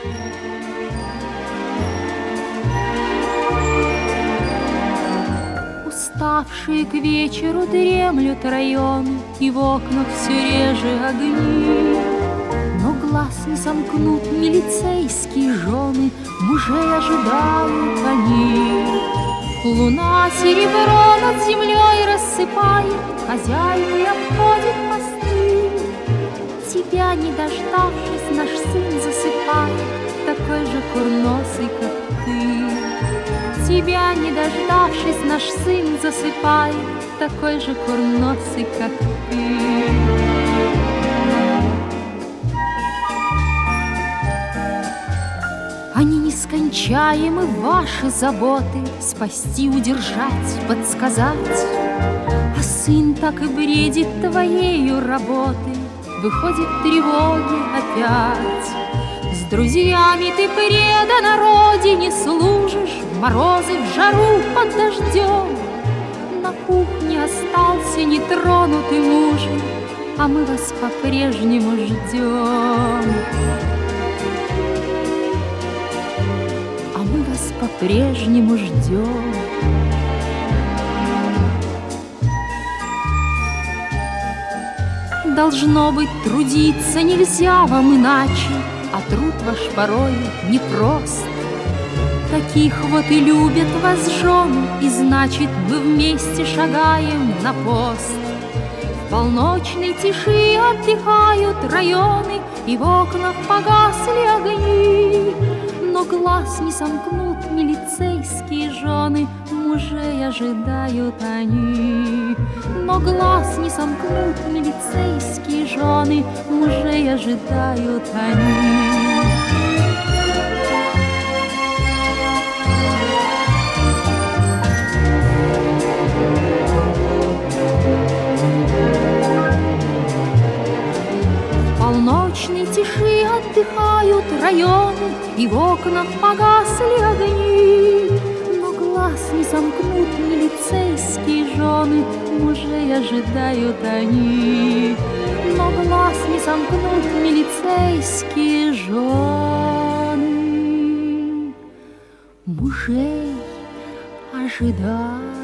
Уставшие к вечеру дремлют районы, и в окнах все реже огни. Но глаз не сомкнут милицейские жены, мужей ожидают они. Луна серебро над землей рассыпает, хозяйкой обходит посты. Тебя не дождавшись, наш сын засыпает, такой же курносый, как ты. Тебя не дождавшись, наш сын засыпает, такой же курносый, как ты. Они нескончаемы, ваши заботы, спасти, удержать, подсказать. А сын так и бредит твоею работой, выходит тревоги опять. С друзьями ты предан родине служишь, в морозы, в жару, под дождем. На кухне остался нетронутый ужин, а мы вас по-прежнему ждем. А мы вас по-прежнему ждем. Должно быть, трудиться нельзя вам иначе, а труд ваш порой непрост. Таких вот и любят вас жены, и значит, мы вместе шагаем на пост. В полночной тиши отдыхают районы, и в окнах погасли огни. Но глаз не сомкнут милицейские жены, мужей ожидают они. Но глаз не сомкнут милицейские жены, мужей ожидают они. В полночной тиши отдыхают районы, и в окнах погасли огни. Но глаз не сомкнут милицейские жены, мужей ожидают они. Но глаз не сомкнут милицейские жены, мужей ожидают.